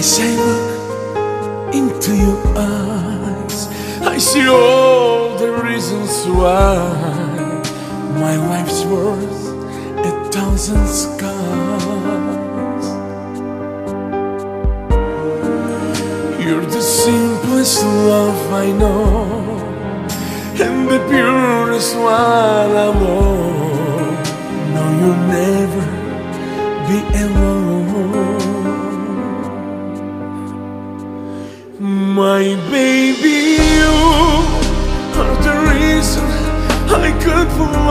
As I look into your eyes, I see all the reasons why my life's worth 1,000 scars. You're the simplest love I know, and the purest one I'm on. No, you'll never be alone. My baby, you are the reason I could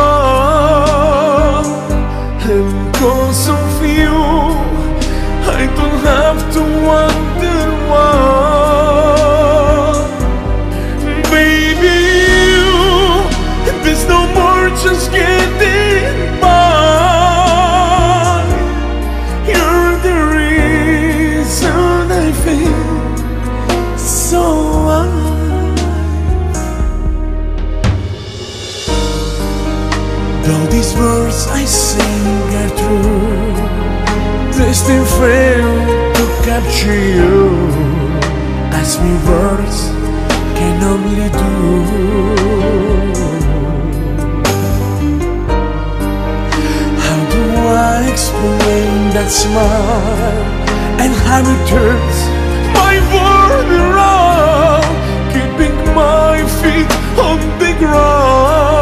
love. And cause of you, I don't have to wonder why. Baby, you, there's no more just getting by. You're the reason I feel so alive. Though these words I sing are true, they still fail to capture you, as me words can only do. How do I explain that smile and how it turns my world around, keeping my feet on the ground?